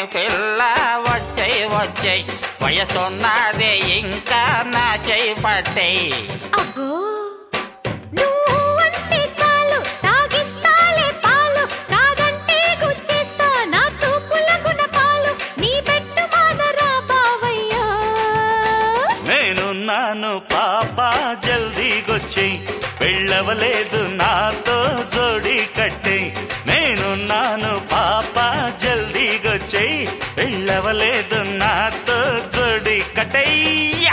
పిల్ల వచ్చేయ్ వచ్చేయ్, వయసున్నదే ఇంకా నా చేయి పట్టేయ్. అబ్బో నువ్వు అంటే చాలు తాగిస్తాలే పాలు, కాదంటే గుచ్చేస్తా నా చూపుల గుణపాలు, నీ పెట్టు మానరా బావయ్యా. నేనున్నాను పాప జల్దీగొచ్చేయ్, వెళ్ళవలేదు నాతో జోడి కట్టేయ్. నేనున్నాను పాప జల్దీగొచ్చేయ్, వెళ్ళవలేదు నాతో జోడి కట్టేయ్యా.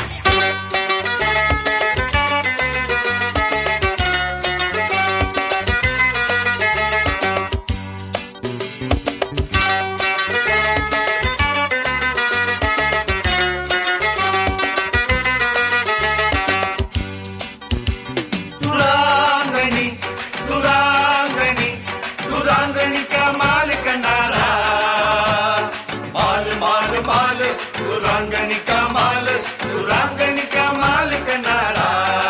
सुरांगनी कमाल सुरांगनी कमाल कनारा,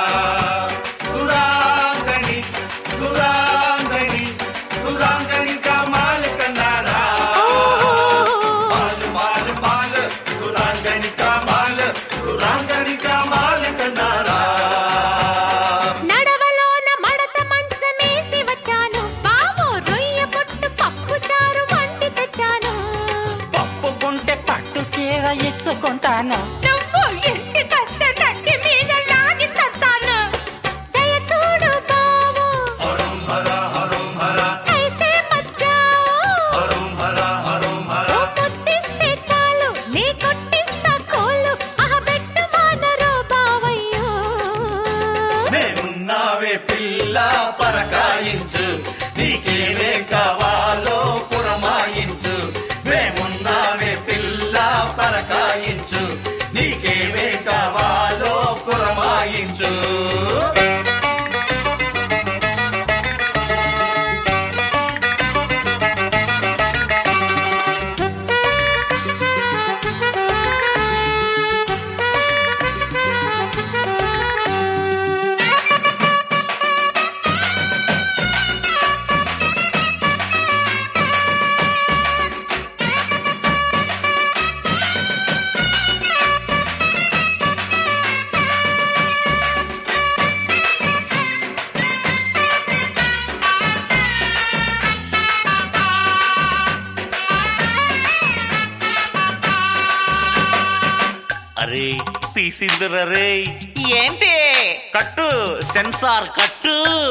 सुरांगनी सुरांगनी सुरांगनी कमाल कनारा, माल माल माल सुरांगनी कमाल सुरांगनी कमाल कनारा. నడవలోన మడత మంచమేసి వచ్చాను, బావో రొయ్య పొట్టు పప్పు చారు వండి తెచ్చాను. పప్పుకుంటే పట్టు చీర ఇచ్చుకుంటాను, నువ్వు ఇంటి కస్తే నట్టి మీద లాగి తస్తాను. దయ చూడు బావో हरुम हरा हरुम हरा ఐసే మచ్చావో, हरुम हरा हरुम हरा. ఓ ముద్దిస్తే చాలు నీ కొట్టిస్తా కోలు, అహబెట్టు మానరో బావయ్యో. నేనున్నావే పిల్ల పరకాయించు, నీకేమే కావాలో పురమాయించు. మేమున్నావే పిల్ల పరకాయించు, నీకేమే కావాలో పురమాయించు. అరే తీసిందిరా రే, ఏంటి కట్టు సెన్సార్ కట్టు.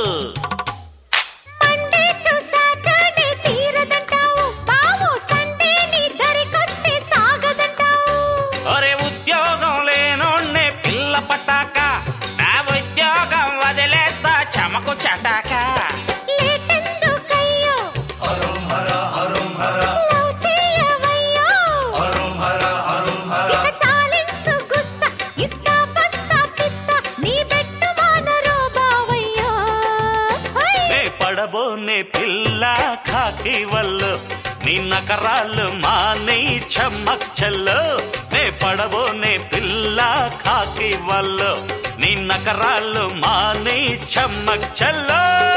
మండే టు సాటర్డే తీరదంటావు, బావో సండే నీ దరికొస్తే సాగదంటావు. ఒరే ఉద్యోగం లేనోడ్నే పిల్ల పట్టాక, నా ఉద్యోగం వదిలేస్తా చమకు చటాక. లేటెందుకయ్యో హరుం హరా హరుం హరా లవ్ చేయవయ్యో, హరుం హరా హరుం హరా. ఇక చాలించు గుస్స ఇస్తా పస్తా పిస్తా, నీ పెట్టు మానరో బావయ్యో. నే పడబోనే పిల్ల ఖాకి వల్లు, నీ నకరాలు మాని చెమ్మచ్చల్లు. నే పడబోనే పిల్ల ఖాకి వల్లు, నీ నకరాలు మాని చెమ్మచ్చల్లు.